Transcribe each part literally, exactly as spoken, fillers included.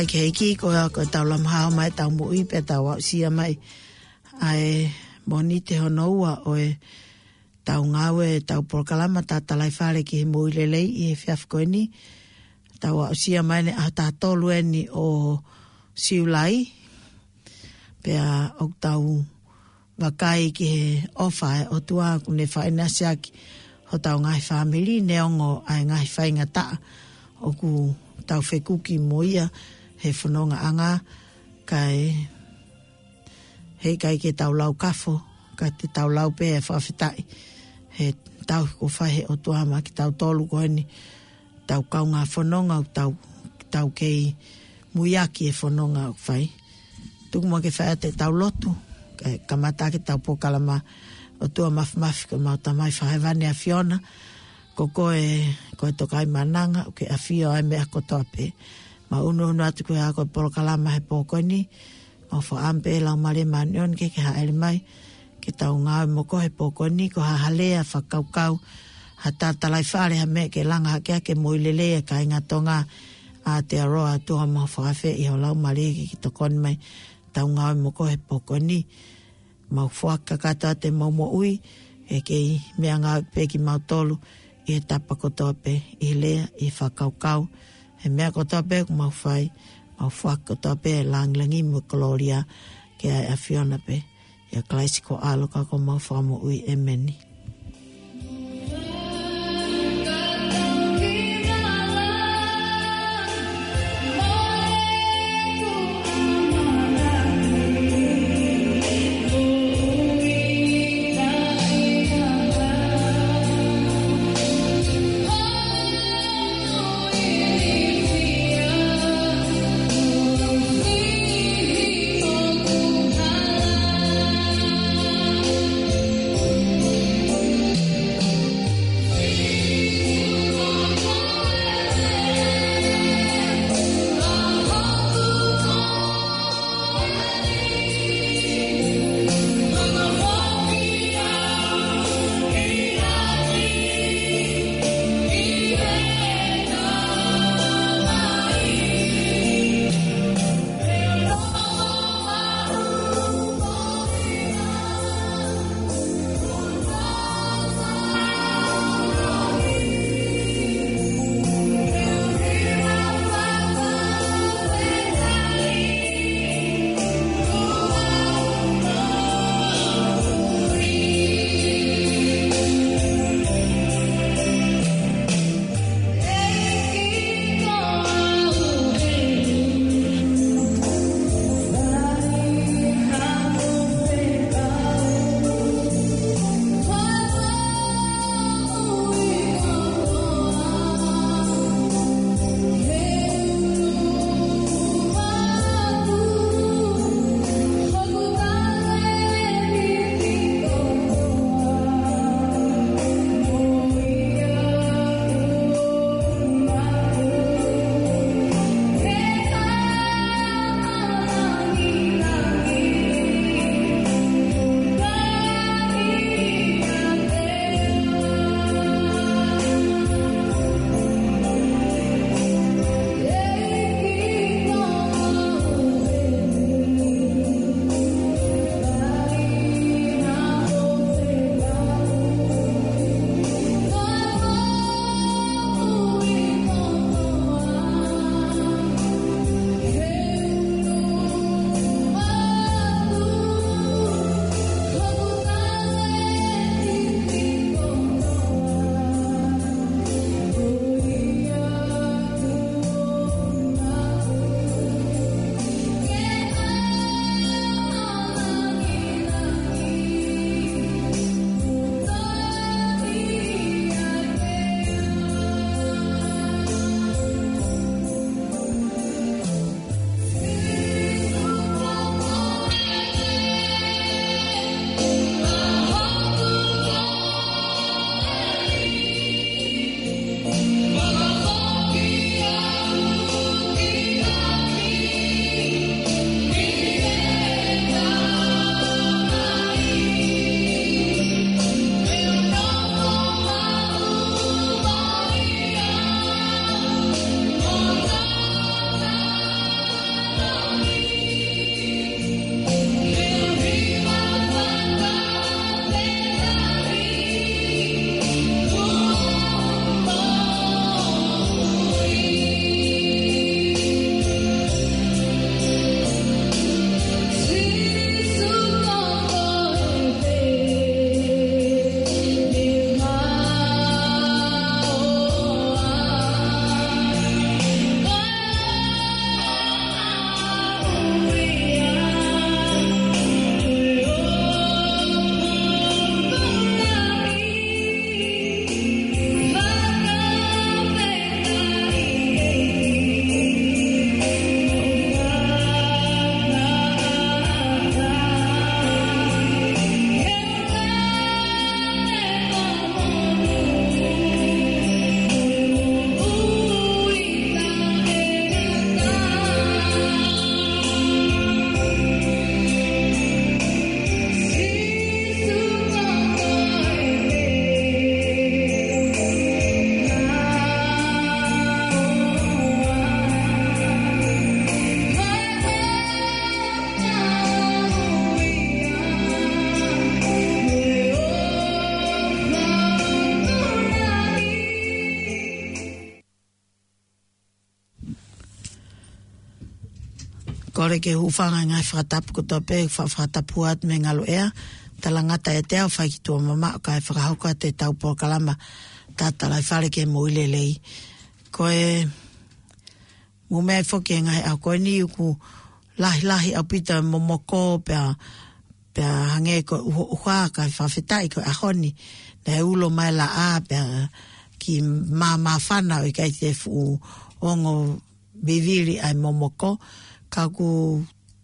mai ke ki ko ko tau lam hao mai tau mui pe tau sia mai ai moni te hono ua o e tau ngawe tau porkalama ta talai fale ki mui lele i fiaf koini tau sia mai ne ata tolu eni o siulai pe o tau wakai ki ofa o tua kune faina siaki ho tau ngai family neongo ai ngai fainga ta o ku tau whekuki moia he whanonga anga kai he kai ke tau lau kafo kai te tau lau pe e whawhitai he tau ko whahe o tuama ki tau tolu ko heni tau kaunga whanonga tau, tau kei muiaki e whanonga o whai tukuma ke whae te tau lotu kai kamata ke tau pokalama o tua mafi mafi ko mauta mai whahevane a Fiona ko koe, koe tokai mananga, o ke awhio ai mea kotoa pe. Ma unu unu atu koe a koe polokalama he pōkoni, o wha ampe e lau mare manion ke ke haere mai, ke tau ngāwe moko he pōkoni, ko ha halea whakaukau, ha tātalai whare ha mea ke langa hake ke moilelea ka inga tonga a te aroa tuha maha whakawhe i ho lau mare ke ki tokoni mai, tau ngāwe moko he pōkoni, mau whuaka kata te maumo ui, e kei mea ngā peki mau tolu, i e tapa kotoa pe, i lea, i whakaukau, he mea kotoa pe, ku mau whai, mau whaka kotoa pe, e langlangi mu Gloria, ke ai a Fiona pe, i a klaisi ko aloka ko mau whamo ui e meni. Oh kore ke hufanga ngai whakatapu ko tope whakatapu at me ngalo ea talangata e teo whaikitua mama o kai whakahauka te tau Porokalama tātalai whare ke moile lei koe mu mea whoke ngai au koe ni uku lahi lahi au pita momoko pea pea hange ko uha kai whawhetai ko ahoni na ulo mai la a pea ki mā mā whana o i kai te fu ongo biviri ai momoko ka ku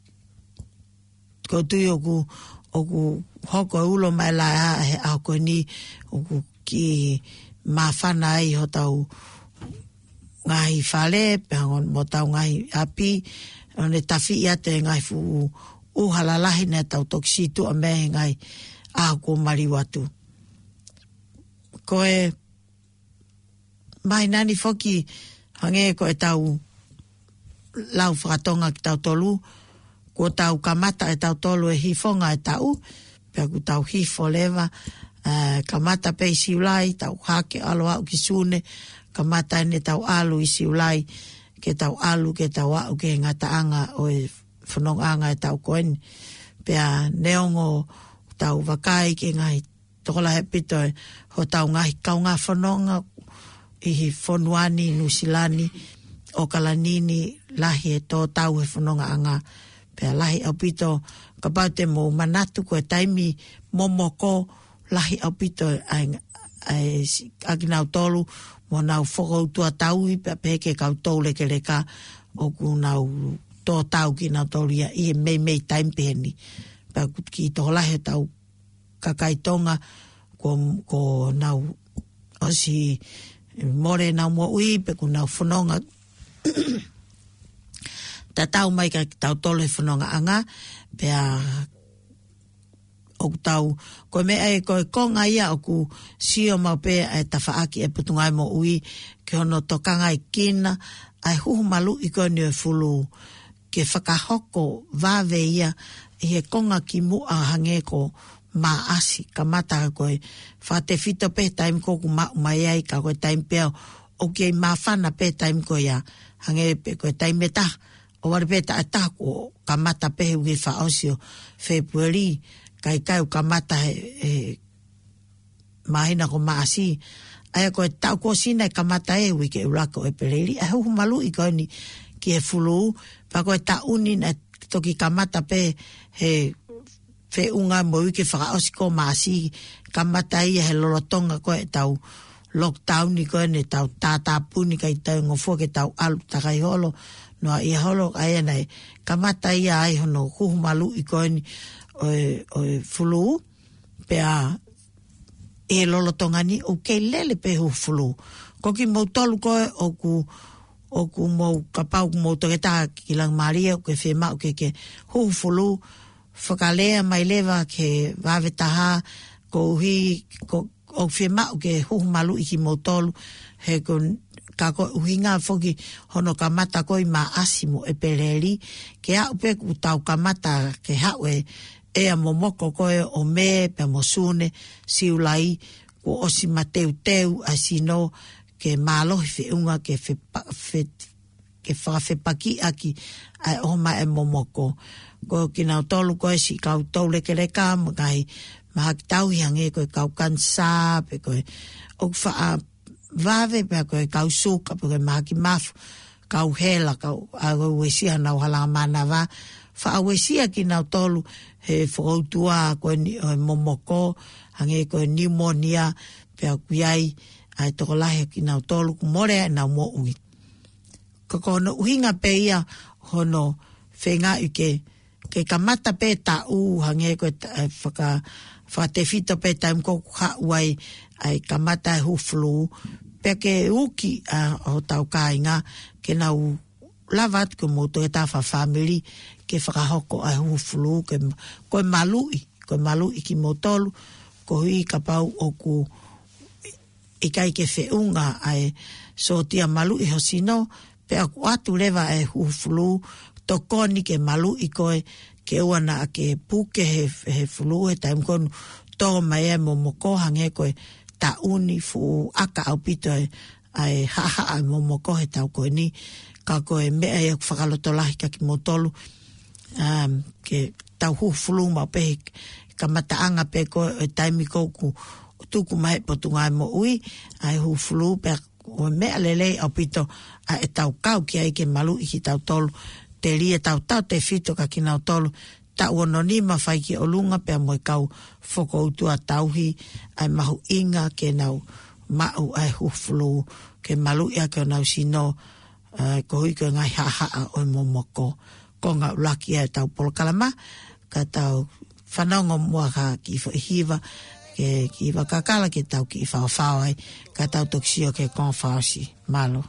ko tui oku oku hoko ulo mai la a he au ko ni oku ki mā whana ai ho tau ngahi whale pea mo tau ngahi api one tawhi ia te ngai fu uhalalahi ne tau toksitu a me ngai a ko mari watu. Koe mai nani foki hange ko e tau lau whakatonga ki tau tolu ko tau kamata e tau tolu e hifonga e tau pia ku tau hifo lewa uh, kamata pe isi ulai tau hake alo au ki sune kamata ene tau alu isi ulai ke tau alu ke tau au ke ngata anga o e whanong anga e tau koen pia neongo tau wakai ke ngai tokola he pito e ho tau ngahi kaunga whanonga ihi whonuani nusilani o kalanini lahi e tō tau he whanonga anga pia lahi au pito ka paute mo manatu ko e taimi momoko lahi au pito ai akinau tolu mo nau whakautua tau i pia peke kau tau leke leka o ku nau tō tau ki nau tolu ia i mei mei taimi peheni pia ki tō lahi tau kakaitonga ko, ko nau osi more nau mo ui pe ku nau whanonga ta tau mai ka tau tolu he whanonga anga pia o tau ko me ai ko konga ia o ku sio mau pe ai tawhaaki e putungai mo ui ke hono tokanga i kina ai huhu malu i ko ni e fulu ke whakahoko vave ia i he konga ki mua hange ko ma asi ka mata koe whate fito pe taim ko ku ma mai ai ka koe taim pe o ke ma whana pe taim ko ia hange pe koe taim meta o wari pe ta ta ko ka mata pe ui wha osio February kai kai ka mata he, he mahina ko ma asi ai koe tau ko sina ka mata e ui ke urako e peleri ai hu malu i koe ni ki e fulu pa koe ta uni na toki ka mata pe he fe unga mo i ke whaka osi ko maasi kamata ia he lolotonga koe tau lockdown ni koe ne tau tātāpu ni kai tau ngofua ke tau alu takai holo noa ia holo ai nei kamata ia ai hono huhumalu i koe ni oe, oe fulu pea e lolotonga ni o ke lele pe hu fulu koki mo tolu koe o ku o ku mo kapau mo toke tā ki lang maria o ke whema o ke ke hu fulu whakalea mai lewa ke wawe taha ko uhi ko, o whema o ke huhumalu i ki motolu he ko ka ko uhi ngā whoki hono ka mata koi ma asimo e pereri ke hau pe ku tau ka mata ke hau e ea momoko koe o me pe mosune siulai ko osi mateu teu asino ke malohi whiunga ke whe ke whakawhepaki aki ai oma e momoko ko kina tolu ko si kau tole ke leka mai mahak tau hange ko kau kansa pe ko o fa vave pe ko kau suka pe mahaki maf kau hela kau a wesi na hala mana va fa wesi kina tolu he frotua ko ni momoko hange ko pneumonia pe ku yai ai to la kina tolu more na mo ui ko kono uhinga pe ia hono fenga uke ke kamata pe ta u hange ko whaka whate fito pe taim ko ha uai ai kamata hu flu pe ke uki a o tau kainga ke nau lavat ko mo to ta fa family ke whakahoko a hu flu ke ko malui ko malui ki motolu ko hi kapau o ku i kai ke whiunga ai so tia malui hosino pe aku atu lewa e hu flu tokoni ke malu i koe ke uana ke puke he, he fulu he taim konu tō mai e momoko hange koe ta uni fu aka au pito e ai haha ai momoko he tau koe ni ka koe mea e whakalotolahi ka ki motolu um, ke tau hufulu ma pe kamataanga pe ko e taimi koku tuku mai potunga mo ui ai hufulu pe o me alele au pito a e tau kau ki ai ke malu i ki tau tolu te lia tau tau te fito ka ki nau tolu ta uono ni ma fai ki olunga pe mo kau foko utua tauhi ai mahu inga ke nau mau ai hufulu ke malu ia ke nau sino uh, ko hui ke ngai haha o momoko ko ngau laki ai tau polokalama ka tau whanongo mua ka ki hiva ke ki va kakala ke tau ki fa fa ai ka tau toksio ke kon fa si malo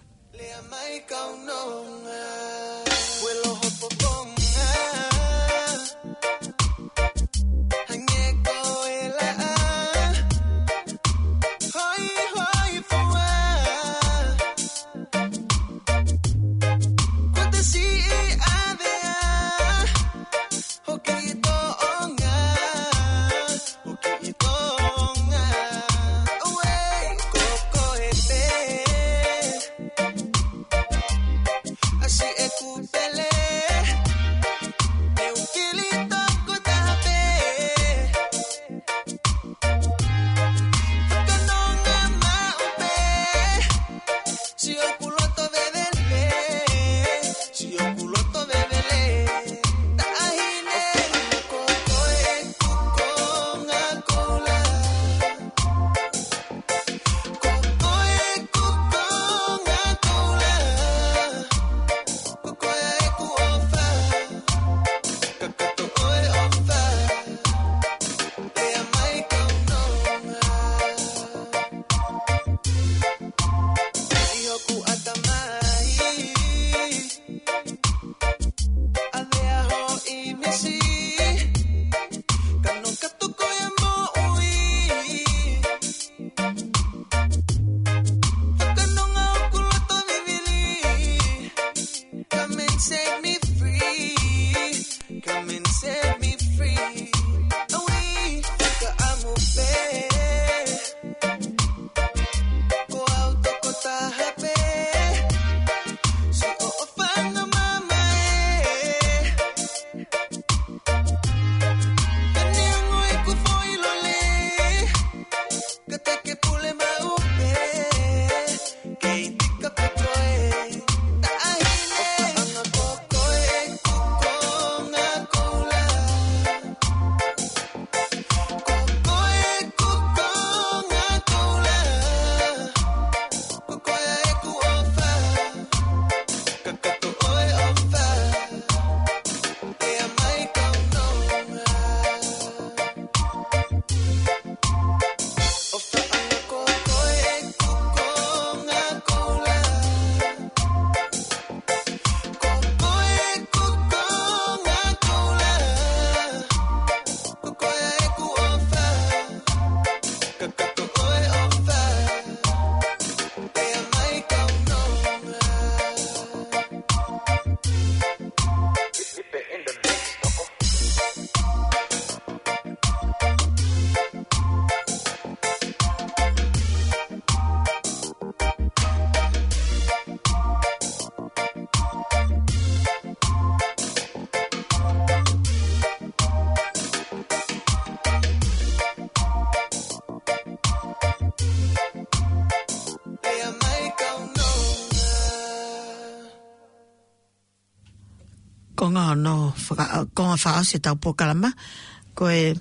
konga no whaka, konga whaka se tau pokalama, koe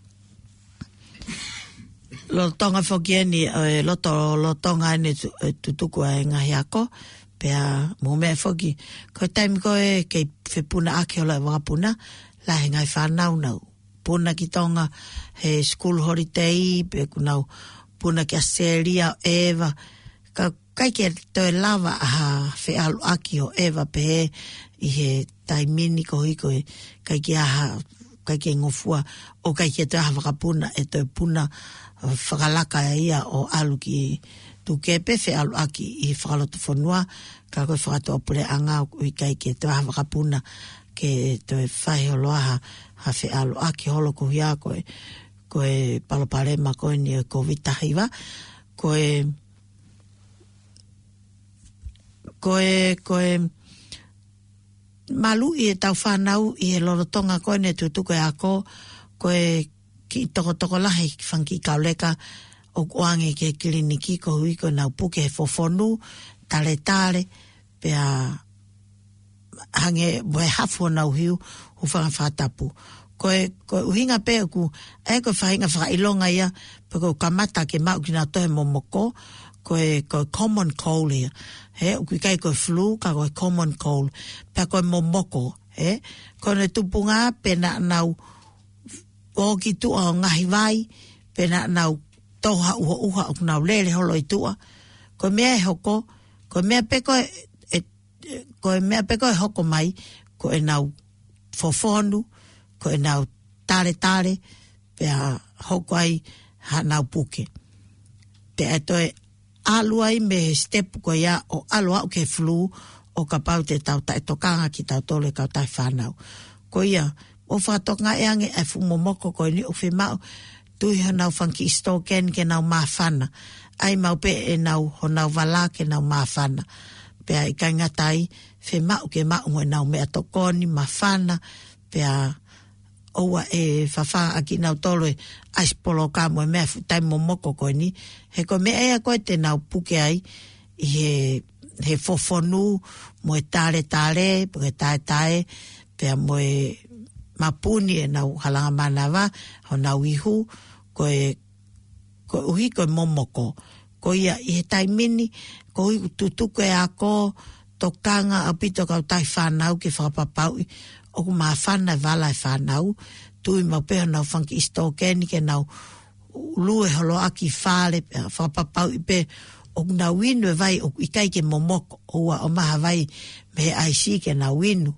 lo tonga whokieni, e loto lo tonga ene tutuku e ngahi ako, pea mo mea whoki, koe taimi koe kei whepuna ake ola e wapuna, la he ngai whanau nau, puna ki tonga he school holiday, pe kunau puna ki Australia, Eva, ka kai ke toi lava a whi alu aki o Eva pe i he taimini ko hiko e kai ke aha, kai ke ngofua o kai ke te aha whakapuna e toi puna whakalaka ia o alu ki tu kepe whi alu aki i whakalotu whanua ka koe whakato apure anga i kai ke te aha whakapuna ke toi whai holoaha ha whi alu aki holo kuhia koe koe paloparema koe ni ko vitahiwa koe koe koe malu i e tau whanau i e lorotonga koe ne tutuko e ako koe ki toko toko lahi whanki kauleka o kuange ke kliniki ko hui ko nau puke he fofonu tale tale pea hange boe hafu nau hiu hufanga whatapu. Koe, koe uhinga pe ku e koe whahinga whakailonga ia pe koe kamata ke mau ki nā tohe momoko koe, koe common cold ia. He, uki kai koe flu, ka koe common cold. Pe koe momoko, he. Koe ne tupunga pe na nau o ki tua o ngahi vai, pe na nau toha uha uha o nau lele holo i tua. Koe mea e hoko, koe mea pe koe, e, koe mea pe koe hoko mai, koe nau fofonu, koe nau tare tare, pe a hoko ai ha nau puke. Pe e toe aluai me step ko ia o alua o ke flu o ka pau te tau tai tokanga ki tau tole kau tai whanau. Ko ia, o whatoka e ange e fumomoko ko ni o whemau tui honau whanki isto ken ke nau mawhana. Ai mau pe e nau honau wala ke nau mawhana. Pe a i kaingatai whemau ke mau e nau mea tokoni mawhana. Pe a oua e whawha aki nau tolo e aispolo ka mo e mea futai momoko koe ni. He ko mea ea koe te nau puke ai i he, he fofonu mo e tare tare, po e tae tae, pea mo e mapuni e nau halanga manawa, ho nau ihu, koe, koe uhi koe momoko. Ko ia i he taimini, ko uhi tutuku e ako, tokanga apito kau tai whanau ke whapapau o ku maa whana e wala e whanau, tui mau peho nau whanki isto keni ke nau lue holo aki whale, whapapau i pe o ku nau winu e vai o i kai ke momoko, oua o maha vai me he aisi ke nau winu.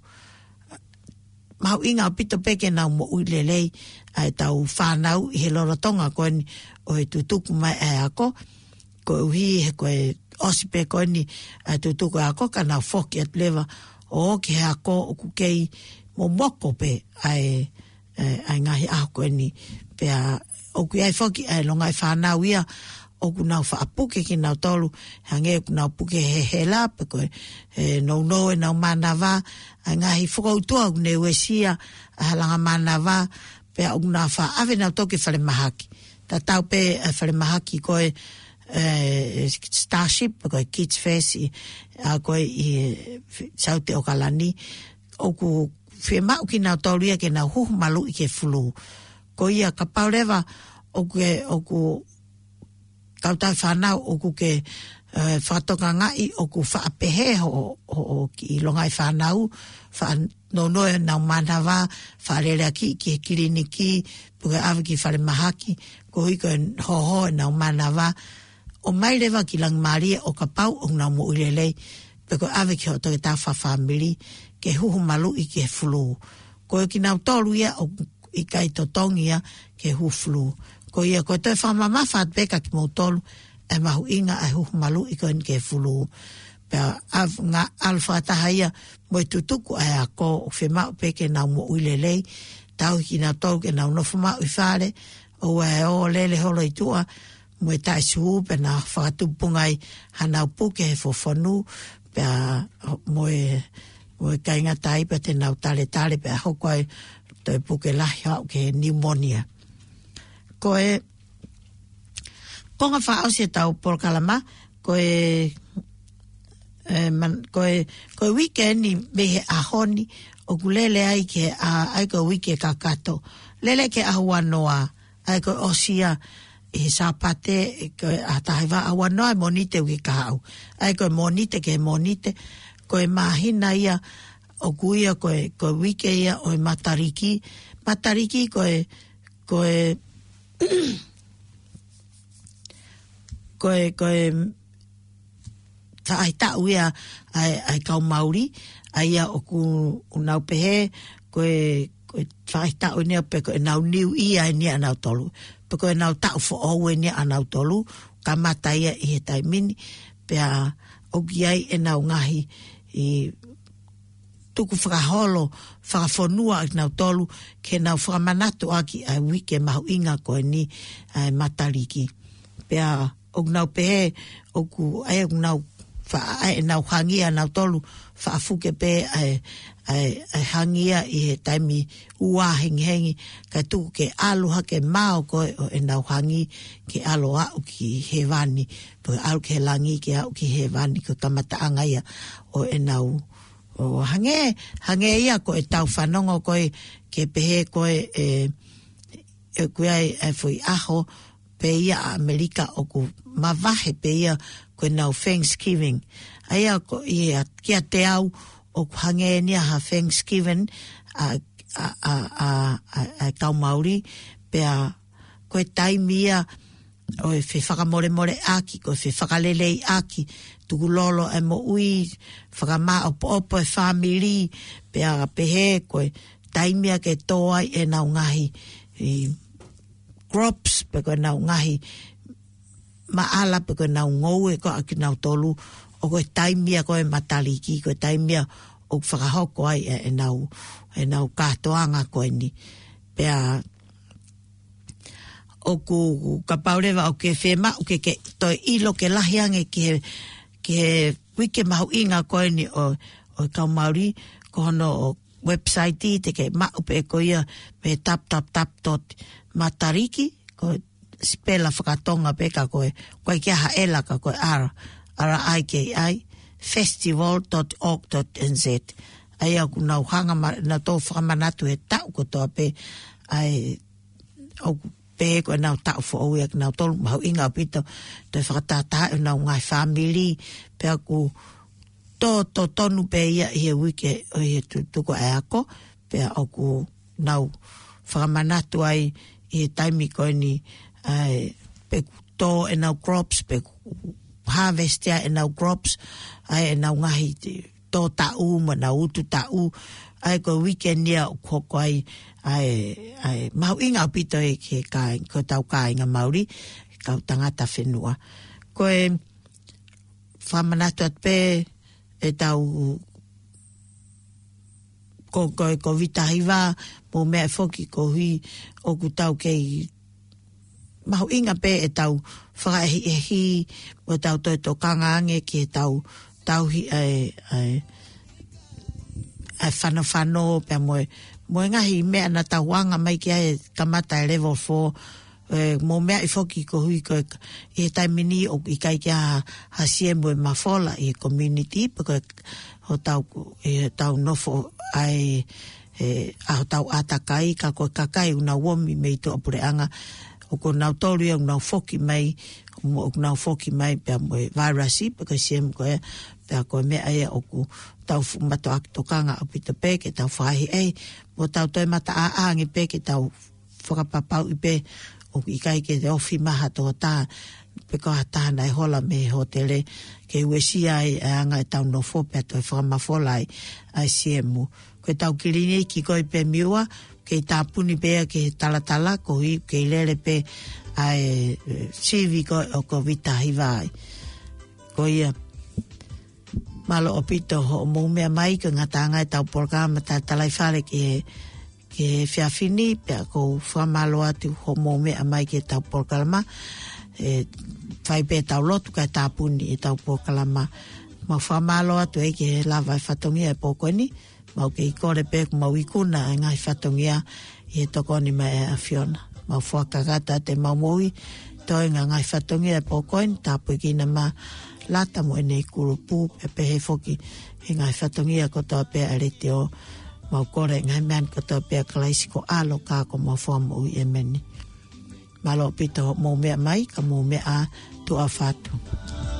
Mau inga o pito pe ke nau mo uilelei, ai tau whanau i he lorotonga koeni o he tutuku mai e ako, ko uhi he koe osipe koeni ai tutuku e ako, ka nau whoki at lewa o ki he ako o kukei mo moko pe ai, ai ngahi aho koeni pe a o kui ai whoki ai longa i whanau ia o ku nau whaapuke ki nau tolu hange ku nau puke he he la pe koe e nau no e nau manawa ai ngahi whakautua ku ne uesia a halanga manawa pe a o ku nau wha ave nau toki whare mahaki ta tau pe whare mahaki koe Uh, Starship, koe Kids Fest, a koe i Saute o Kalani, o ku whemau ki nau tauria ke nau huhu malu i ke flu. Ko ia ka paurewa o ke, o ku kautai whanau, o ku ke uh, whatoka ngai, o ku whaapehe o, o, o ki longai whanau, whanonoe nau manawa, wharerea ki ki he kiriniki, puke awe ki whare mahaki, ko hiko hoho e nau manawa, o mai rewa ki lang maria o ka pau o nau mo ulelei pe ko ave ki hoto ke tawha family ke huhu malu i ke flu. Ko e ki nau tolu ia o i kai totongi ia ke hu flu. Ko ia ko toi whama mawhat beka ki mo tolu e mahu inga ai huhu malu i koen ke flu. Pe av nga alfa taha ia mo i tutuku ai a ko o whemau pe ke nau mo ulelei tau ki nau tolu ke nau nofu mau i whare o e o lele holo i tua mo e tai suhu pe na whakatupungai hanau puke he fofonu pe a mo e mo e kainga tai pe te nau tale tale pe a hoko ai toi puke lahi hau ke pneumonia. Ko e konga whaau se tau porkalama ko e e man, ko e ko e weekend ni mehe ahoni o kulele ai ke a ai ko wike kakato lele ke ahua noa ai ko osia e sapate ko ataiva awano ai monite wi kau ai ko monite ke monite ko e mahina ia o kuia ko e ko wike ia o matariki matariki ko e ko e ko e ko e tai ta uia ai ai kau mauri ai o ku unau pehe ko e ko tai ta unia pe ko nau new ia ni anau tolu pe ko nau ta fo o ni anau tolu ka mata ia i tai mini pe a o giai e nau ngahi i tuku whakaholo whakafonua i nau tolu ke nau whakamanato aki ai wike mahu inga ko ni ai matariki pe a o nau pehe o ku ai o nau fa ai nau hangia nau tolu fa fuke pe ai ai ai hangia I he taimi ua hengi hengi ka tu ke aloha ke mau ko e nau hangi ke aloha o ki he vani po au ke langi ke au ki he vani ko tamata angaia o e nau o hange hange ia ko e tau whanongo ko e ke pehe ko e e e koe ai e foi aho pe ia Amerika o ku mawahe pe ia ko e nau Thanksgiving aia ko ia kia te au o hange nia ha Thanksgiving a a a a a kau Maori pe a ko e taimia o e fe whakamore more aki ko e fe whakalelei aki tuku lolo e mo ui whakama opo opo e family pe a pehe ko e taimia ke toa e nau ngahi i crops pe ko e nau ngahi maala pe ko e nau ngou e ko aki nau tolu o ko e taimia ko e mataliki ko e taimia o whakahoko ai e nau e nau katoanga ko e ni pe a o ku ka paurewa o ke whema o ke ke toi ilo ke lahiange ke ke wike mahu inga ko e ni o o kau Maori ko hono o website I te ke mau pe ko ia me tap tap tap dot matariki ko spela whakatonga pe ka ko e ko e kia haela ka ko e R R I K I festival dot org dot N Z ai aku nau hanga na tō whakamanatu e tau ko toa pe ai au pe ko nau tau fo au ek nau tolu mau inga pito te whakatata e nau ngai family pe aku to to tonu pe ia he wike o he tuko e ako pe aku nau whakamanatu ai i taimi ko ni ai pe to e nau crops pe harvest ya e nau crops ai e nau ngahi tō tau ma nau utu tau ai ko weekend ia ko ai ai ai mau inga pito e ke kai ko tau kai nga Maori ka tangata whenua ko e whamanatu at pe e tau ko ko ko vitahiwa mo mea foki ko hui o ku tau kei mau inga pe e tau whakahi e hi mo tau toi to kangange ki e tau tau hi ai ai ai whano whano pe moe moe ngahi mea na tauanga mai ki ai kamata e level four e, mo mea i foki ko hui ko i he taimini o i kai kia hasie moe mafola i community pako ho tau e tau nofo ai e a tau atakai ka ko kakai una womi mei to apureanga o ko nau tori o nau foki mai o nau foki mai pe moe virusi pako siem ko e pe ko me ai o ku tau mato akitokanga o pita pe ke tau whahi ei mo tau toi mata a aangi pe ke tau whakapapau i pe o i kai ke te ofi maha tō tā pe ko hata nai hola me hotele ke uesi ai anga e tau no fo pe toi whakamafola ai ai siemu ko tau kirini ki koi pe miua ke tā puni pe ke talatala ko i ke lele pe ai sivi ko o ko vita hivai ko ia malo opito ho mo mea mai ka ngatanga e tau programa ta talai whare ke ke whiawhini pe ko whamalo atu ho mo mea mai ke tau programa e whai pe tau lotu ka tāpuni e tau programa ma whamalo atu e ke lava e whatongia e pokoni mau ke i kore pe mau i kuna e ngai whatongia e tokoni mai a Fiona mau whakagata te mau mui toi ngā ngai whatongia e pokoni tāpu i kina ma lata mo ene kurupu e pehe foki e ngai whatongia ko toa pea arete o mau kore ngai man ko toa pea kalaisi ko alo ka ko mau whamu ui e meni malo pito mo mea mai ka mo mea tu a whatu.